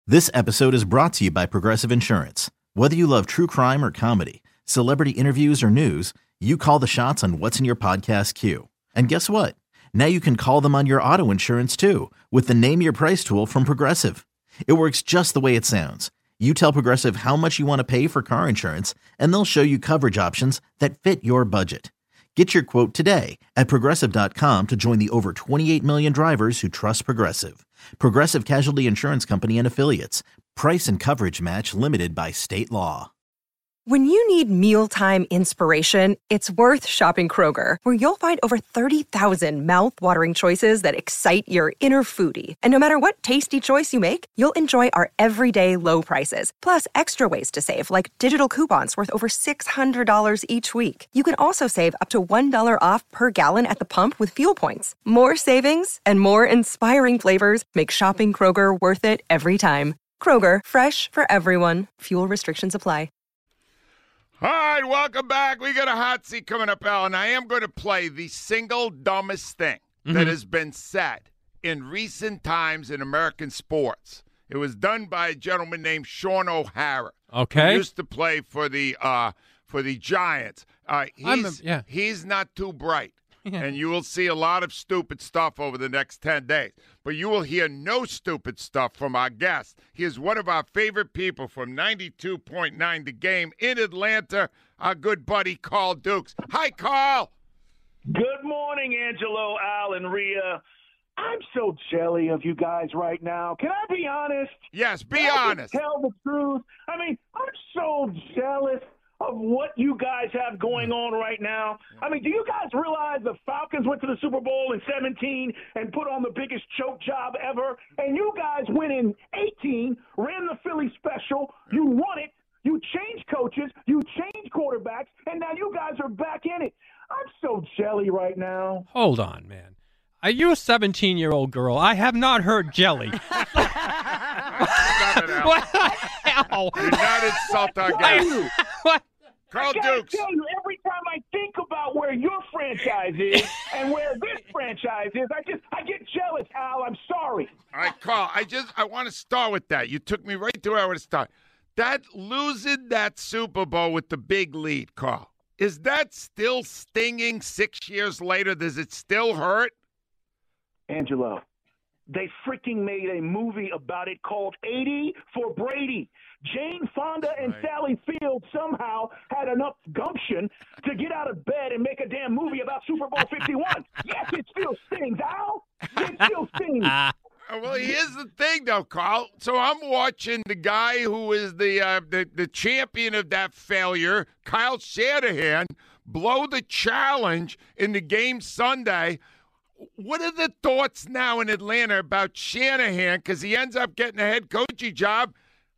This episode is brought to you by Progressive Insurance. Whether you love true crime or comedy, celebrity interviews or news, you call the shots on what's in your podcast queue. And guess what? Now you can call them on your auto insurance too with the Name Your Price tool from Progressive. It works just the way it sounds. You tell Progressive how much you want to pay for car insurance, and they'll show you coverage options that fit your budget. Get your quote today at Progressive.com to join the over 28 million drivers who trust Progressive. Progressive Casualty Insurance Company and Affiliates. Price and coverage match limited by state law. When you need mealtime inspiration, it's worth shopping Kroger, where you'll find over 30,000 mouth-watering choices that excite your inner foodie. And no matter what tasty choice you make, you'll enjoy our everyday low prices, plus extra ways to save, like digital coupons worth over $600 each week. You can also save up to $1 off per gallon at the pump with fuel points. More savings and more inspiring flavors make shopping Kroger worth it every time. Kroger, fresh for everyone. Fuel restrictions apply. All right, welcome back. We got a hot seat coming up, Al, and I am going to play the single dumbest thing that has been said in recent times in American sports. It was done by a gentleman named Sean O'Hara. Okay. He used to play for the Giants. He's not too bright. And you will see a lot of stupid stuff over the next 10 days. But you will hear no stupid stuff from our guest. He is one of our favorite people from 92.9 The Game in Atlanta, our good buddy Carl Dukes. Hi, Carl. Good morning, Angelo, Al, and Rhea. I'm so jelly of you guys right now. Can I be honest? Yes, be honest. Tell the truth. I mean, I'm so jealous of what you guys have going on right now. I mean, do you guys realize the Falcons went to the Super Bowl in 17 and put on the biggest choke job ever? And you guys went in 18, ran the Philly special, you won it, you changed coaches, you changed quarterbacks, and now you guys are back in it. I'm so jelly right now. Hold on, man. Are you a 17-year-old girl? I have not heard jelly. Stop it, Al. What the hell? Do not insult our guest. What? Carl I gotta Dukes. tell you, every time I think about where your franchise is and where this franchise is, I get jealous, Al. I'm sorry. All right, Carl, I want to start with that. You took me right to where I want to start. That losing that Super Bowl with the big lead, Carl, is that still stinging 6 years later? Does it still hurt? Angelo, they freaking made a movie about it called 80 for Brady. Jane Fonda and Sally Field somehow had enough gumption to get out of bed and make a damn movie about Super Bowl 51. Yes, it still stings, Al. It still stings. Well, here's the thing, though, Carl. So I'm watching the guy who is the champion of that failure, Kyle Shanahan, blow the challenge in the game Sunday. What are the thoughts now in Atlanta about Shanahan? Because he ends up getting a head coaching job.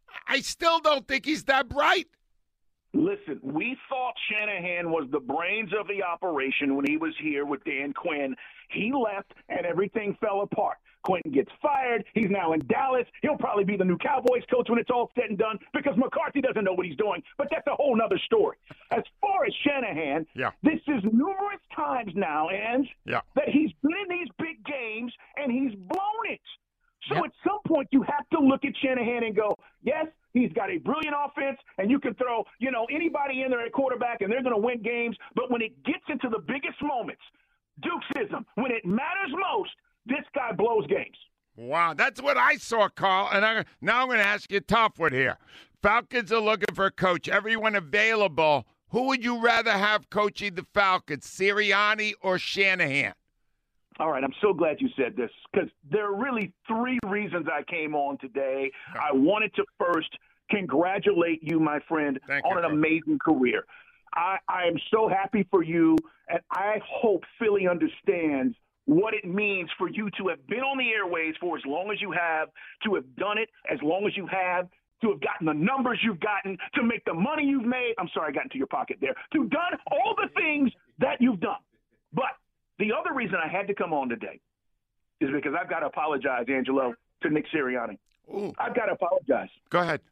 I still don't think he's that bright. Listen, we thought Shanahan was the brains of the operation when he was here with Dan Quinn. He left, and everything fell apart. Quinn gets fired. He's now in Dallas. He'll probably be the new Cowboys coach when it's all said and done because McCarthy doesn't know what he's doing. But that's a whole nother story. As far as Shanahan, this is numerous times now, Ange, that he's been in these big games, and he's blown it. So at some point, you have to look at Shanahan and go, yes, he's got a brilliant offense, and you can throw, anybody in there at quarterback, and they're going to win games. But when it gets into the biggest moments, Dukesism, when it matters most, this guy blows games. Wow, that's what I saw, Carl. And now I'm going to ask you a tough one here. Falcons are looking for a coach. Everyone available. Who would you rather have coaching the Falcons, Sirianni or Shanahan? All right, I'm so glad you said this because there are really three reasons I came on today. I wanted to first congratulate you, my friend, on an amazing career. I am so happy for you, and I hope Philly understands what it means for you to have been on the airways for as long as you have, to have done it as long as you have, to have gotten the numbers you've gotten, to make the money you've made. I'm sorry, I got into your pocket there. To have done all the things that you've done. But the other reason I had to come on today is because I've got to apologize, Angelo, to Nick Sirianni. Ooh. I've got to apologize. Go ahead.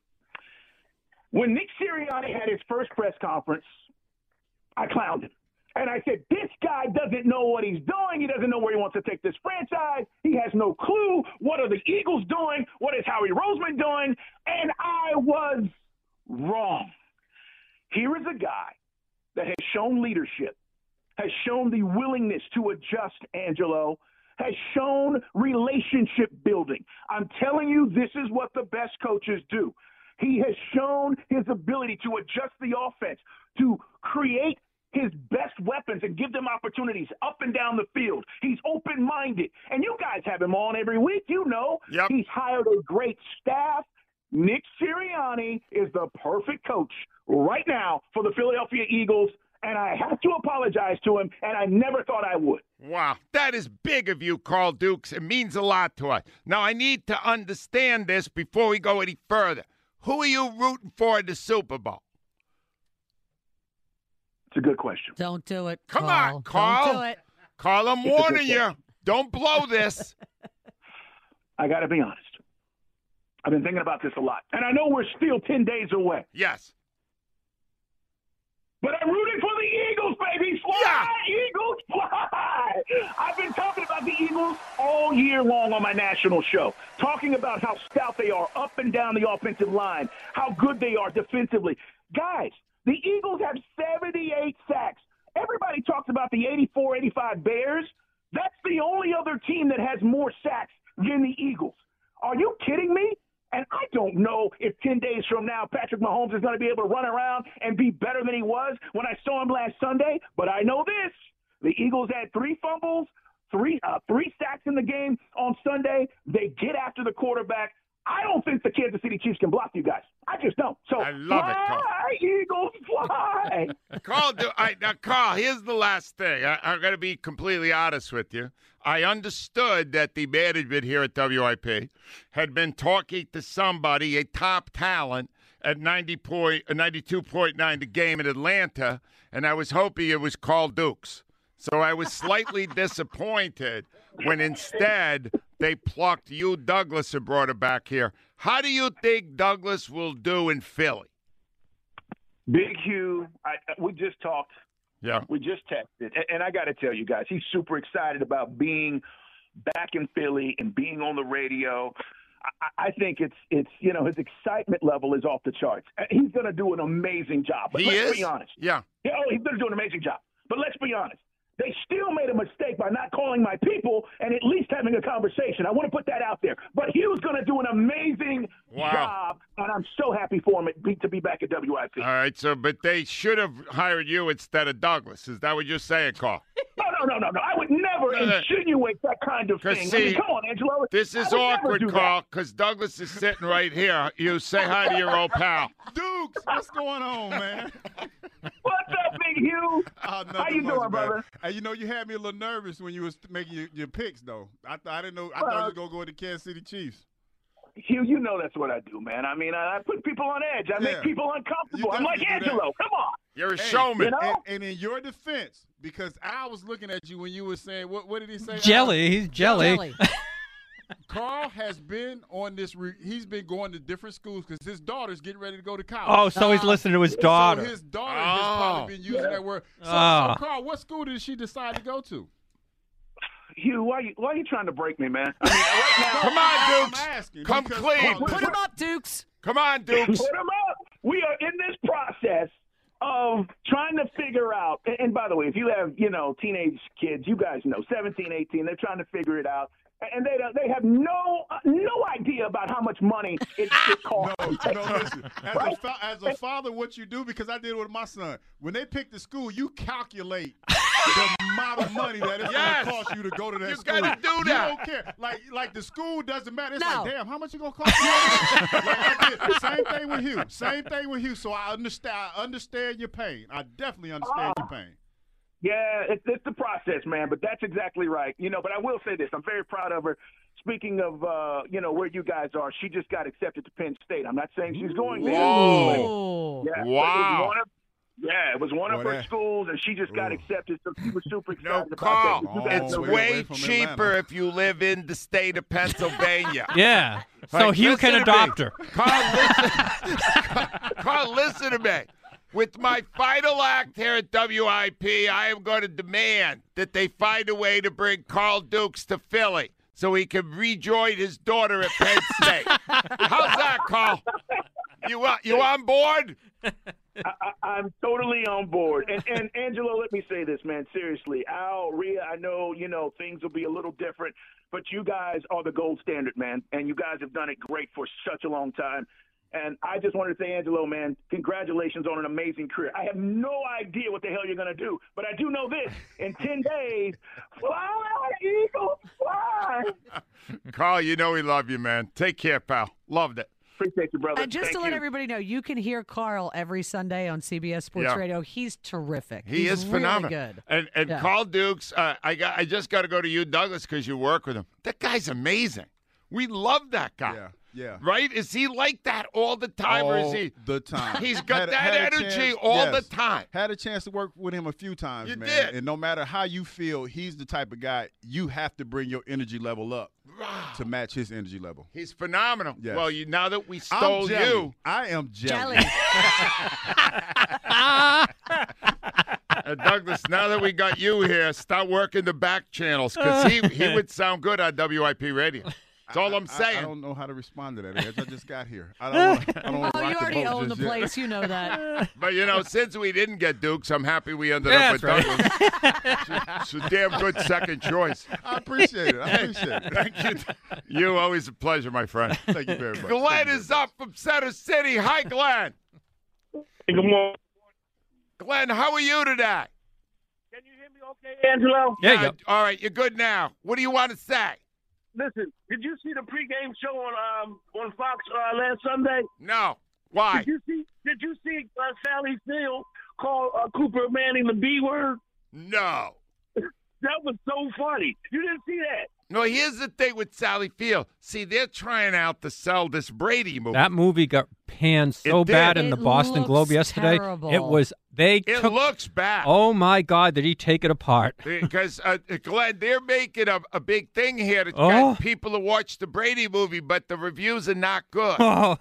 When Nick Sirianni had his first press conference, I clowned him. And I said, this guy doesn't know what he's doing. He doesn't know where he wants to take this franchise. He has no clue. What are the Eagles doing? What is Howie Roseman doing? And I was wrong. Here is a guy that has shown leadership, has shown the willingness to adjust, Angelo, has shown relationship building. I'm telling you, this is what the best coaches do. He has shown his ability to adjust the offense, to create his best weapons and give them opportunities up and down the field. He's open-minded. And you guys have him on every week. You know, He's hired a great staff. Nick Sirianni is the perfect coach right now for the Philadelphia Eagles. And I have to apologize to him, and I never thought I would. Wow, that is big of you, Carl Dukes. It means a lot to us. Now, I need to understand this before we go any further. Who are you rooting for in the Super Bowl? It's a good question. Don't do it, Come Carl. on, Carl. Don't do it. Carl, I'm warning you. Don't blow this. I got to be honest. I've been thinking about this a lot. And I know we're still 10 days away. Yes. But I'm rooting for the Eagles, baby. Fly, Yeah. Eagles, fly. I've been talking about the Eagles all year long on my national show, talking about how stout they are up and down the offensive line, how good they are defensively. Guys, the Eagles have 78 sacks. Everybody talks about the 84, 85 Bears. That's the only other team that has more sacks than the Eagles. Are you kidding me? And I don't know if 10 days from now Patrick Mahomes is going to be able to run around and be better than he was when I saw him last Sunday. But I know this. The Eagles had 3 fumbles, three sacks in the game on Sunday. They get after the quarterback. I don't think the Kansas City Chiefs can block you guys. I just don't. So I love it, Carl. Fly, Eagles, fly. Carl, here's the last thing. I'm going to be completely honest with you. I understood that the management here at WIP had been talking to somebody, a top talent, at 92.9 the game in Atlanta, and I was hoping it was Carl Dukes. So I was slightly disappointed when instead they plucked you, Douglas, and brought it back here. How do you think Douglas will do in Philly? Big Hugh, we just talked. Yeah. We just texted. And I got to tell you guys, he's super excited about being back in Philly and being on the radio. I think it's his excitement level is off the charts. He's going to do an amazing job. But let's be honest. Yeah. He's going to do an amazing job. But let's be honest. They still made a mistake by not calling my people and at least having a conversation. I want to put that out there. But Hugh's going to do an amazing job, and I'm so happy for him to be back at WIP. All right, but they should have hired you instead of Douglas. Is that what you're saying, Carl? No. I would never insinuate that kind of thing. See, come on, Angelo. This is awkward, Carl, because Douglas is sitting right here. You say hi to your old pal. Dukes, what's going on, man? What's up, Big Hugh? How you doing, brother? Hey, you had me a little nervous when you was making your picks, though. I didn't know. I thought you were going to go with the Kansas City Chiefs. Hugh, you know that's what I do, man. I mean, I put people on edge. I make people uncomfortable. I'm like Angelo. Come on. You're a showman. And in your defense, because I was looking at you when you were saying, what did he say? Jelly. He's jelly. Carl has been on this. He's been going to different schools because his daughter's getting ready to go to college. Oh, so he's listening to his daughter. So his daughter has probably been using that word. So, Carl, what school did she decide to go to? Hugh, why are you trying to break me, man? I mean, right now, come on, Dukes. Come clean. Put him up, Dukes. Come on, Dukes. Put him up. We are in this process of trying to figure out. And by the way, if you have, teenage kids, you guys know, 17, 18, they're trying to figure it out. And they have no idea about how much money it costs. No, listen. As a father, what you do, because I did it with my son, when they pick the school, you calculate the amount of money that it's going to cost you to go to that school. You got to do that. You don't care. Like the school doesn't matter. It's like, damn, how much it going to cost you? Same thing with Hugh. So I understand your pain. I definitely understand your pain. Yeah, it's the process, man, but that's exactly right. But I will say this. I'm very proud of her. Speaking of, where you guys are, she just got accepted to Penn State. I'm not saying she's going there. Whoa. Yeah, wow. It was one of her schools, and she just got accepted, so she was super excited about Carl, that. it's way cheaper if you live in the state of Pennsylvania. Yeah, so Hugh can adopt her. Carl, listen to me. With my final act here at WIP, I am going to demand that they find a way to bring Carl Dukes to Philly so he can rejoin his daughter at Penn State. How's that, Carl? You on board? I'm totally on board. And Angelo, let me say this, man. Seriously, Al, Rhea, I know, things will be a little different, but you guys are the gold standard, man. And you guys have done it great for such a long time. And I just wanted to say, Angelo, man, congratulations on an amazing career. I have no idea what the hell you're going to do, but I do know this. In 10 days, fly, Eagles, fly. Carl, you know we love you, man. Take care, pal. Loved it. Appreciate you, brother. And just to let everybody know, you can hear Carl every Sunday on CBS Sports Radio. He's terrific. He is phenomenal. Really good. And Carl Dukes, I just got to go to you, Douglas, because you work with him. That guy's amazing. We love that guy. Yeah. Right? Is he like that all the time, or is he? The time. He's got that energy all the time. Had a chance to work with him a few times, You man. did. And no matter how you feel, he's the type of guy you have to bring your energy level up to match his energy level. He's phenomenal. Yes. Well, now that we stole you. I am jelly. Douglas, now that we got you here, start working the back channels because he would sound good on WIP radio. That's all I'm saying. I don't know how to respond to that, Edge. I just got here. I don't Oh, you already own the place. You know that. But, since we didn't get Dukes, I'm happy we ended up with Douglas. It's a damn good second choice. I appreciate it. Thank you. You, always a pleasure, my friend. Thank you very much. Glenn is up from Center City. Hi, Glenn. Good morning. Glenn, how are you today? Can you hear me okay, Angelo? Yeah, you go. All right, you're good now. What do you want to say? Listen, did you see the pregame show on Fox last Sunday? No. Why? Did you see Sally Field call Cooper Manning the B word? No. That was so funny. You didn't see that? No, here's the thing with Sally Field. See, they're trying out to sell this Brady movie. That movie got panned so It did. bad in the It Boston looks Globe yesterday. terrible. It was It looks bad. Oh my God, did he take it apart? Because, Glenn, they're making a big thing here to Oh. get people to watch the Brady movie, but the reviews are not good. Oh,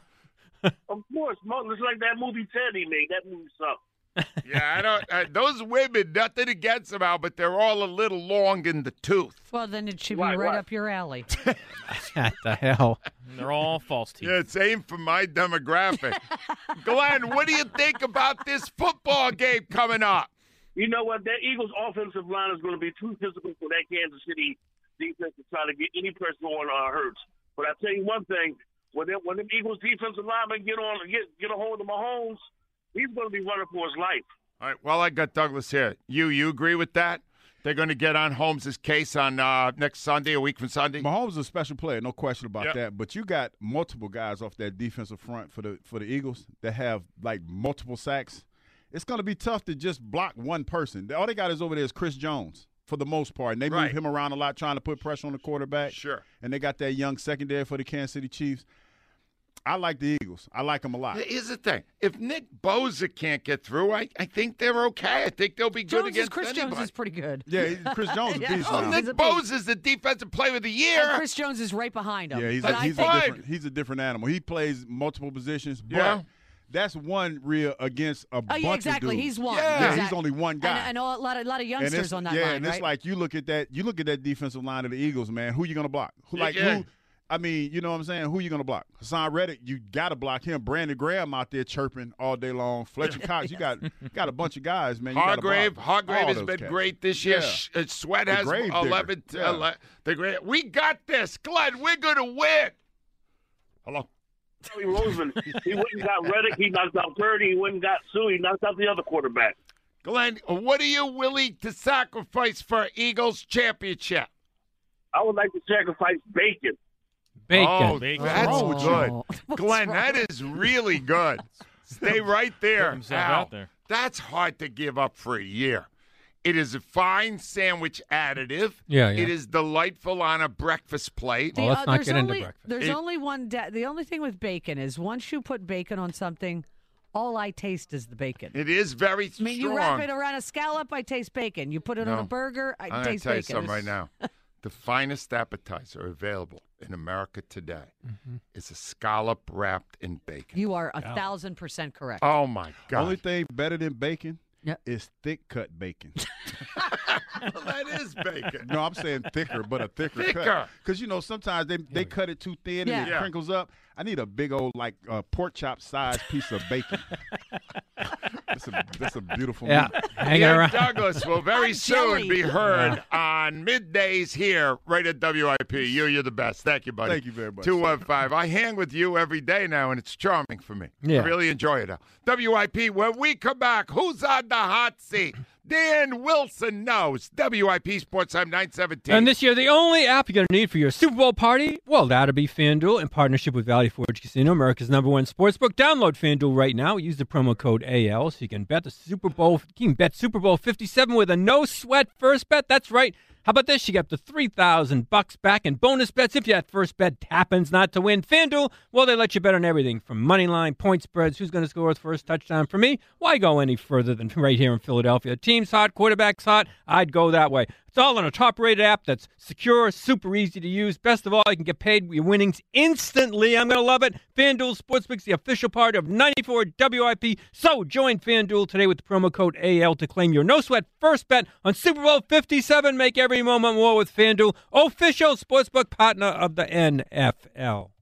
Of course. It's like that movie Teddy made. That movie sucked. Yeah, I don't. Those women, nothing against them, Al, but they're all a little long in the tooth. Well, then it should be Right. right up your alley. what the hell? They're all false teeth. Yeah, it's aimed for my demographic. Glenn, what do you think about this football game coming up? You know what? That Eagles offensive line is going to be too physical for that Kansas City defense to try to get any pressure on Hurts. But I tell you one thing: when the Eagles defensive linemen get a hold of Mahomes, he's going to be running for his life. All right, well, I got Douglas here. You agree with that? They're going to get on Holmes' case on next Sunday, a week from Sunday? Mahomes is a special player, no question about Yep. that. But you got multiple guys off that defensive front for the Eagles that have like multiple sacks. It's going to be tough to just block one person. All they got is over there is Chris Jones for the most part, and they Right. move him around a lot, trying to put pressure on the quarterback. Sure. And they got that young secondary for the Kansas City Chiefs. I like the Eagles. I like them a lot. Here's the thing. If Nick Bosa can't get through, I think they're okay. I think they'll be good against Chris anybody. Jones is pretty good. Yeah, Chris Jones is Yeah. a beast Oh, now. Nick He's a Bosa is the defensive player of the year. And Chris Jones is right behind him. Yeah, But I think he's a different animal. He plays multiple positions, but Yeah. that's one real against a Oh, bunch yeah, of exactly. dudes. He's one. Yeah. Yeah, Exactly. he's only one guy. And a lot of youngsters on that line, and right? it's like you look at that defensive line of the Eagles, man. Who you gonna block? Yeah. Who? I mean, you know what I'm saying? Who you gonna block? Hassan Reddick, you gotta block him. Brandon Graham out there chirping all day long. Fletcher Cox, you got a bunch of guys, man. You gotta block Hargrave all has those been cats. great this year. Yeah. Sweat The has grave 11. digger. Yeah. The great. We got this, Glenn. We're gonna win. Hello. Howie Roseman, he went and got Reddick. He knocked out Purdy. He went and got Sue. He knocked out the other quarterback. Glenn, what are you willing to sacrifice for Eagles championship? I would like to sacrifice bacon. Bacon. Oh, Bacon. that's Oh. good. What's Glenn, wrong? that is really good. Stay right there. Put himself Al. out there. That's hard to give up for a year. It is a fine sandwich additive. Yeah, yeah. It is delightful on a breakfast plate. Well, let's not there's get into only, breakfast. There's It- only one. The only thing with bacon is once you put bacon on something, all I taste is the bacon. It is very I strong. mean, you wrap it around a scallop, I taste bacon. You put it on No. a burger, I I'm going to taste tell you bacon. something right now. the finest appetizer available in America today is a scallop wrapped in bacon. You are 1,000% correct. Oh, my God. Only thing better than bacon Yep. is thick-cut bacon. Well, that is bacon. No, I'm saying thicker, but a thicker Thicker. cut. Because, you know, sometimes they cut it too thin and Yeah. it crinkles up. I need a big old, like, pork chop size piece of bacon. That's a beautiful meat. Hanging Ian around. Douglas will very I'm soon jelly. be heard on middays here, right at WIP. You're the best. Thank you, buddy. Thank you very much. 215. I hang with you every day now, and it's charming for me. Yeah. I really enjoy it. WIP, when we come back, who's on the hot seat? Dan Wilson knows. WIP Sports Time 917. And this year, the only app you're going to need for your Super Bowl party, well, that'll be FanDuel in partnership with Valley Forge Casino, America's #1 sportsbook. Download FanDuel right now. Use the promo code AL so you can bet the Super Bowl. You can bet Super Bowl 57 with a no-sweat first bet. That's right. How about this? You get up to $3,000 back in bonus bets if that first bet happens not to win. FanDuel, well, they let you bet on everything from money line, point spreads, who's going to score the first touchdown. For me, why go any further than right here in Philadelphia? Team's hot, quarterback's hot. I'd go that way. It's all on a top-rated app that's secure, super easy to use. Best of all, you can get paid your winnings instantly. I'm going to love it. FanDuel Sportsbook's the official part of 94 WIP. So join FanDuel today with the promo code AL to claim your no-sweat first bet on Super Bowl 57. Make every moment more with FanDuel, official sportsbook partner of the NFL.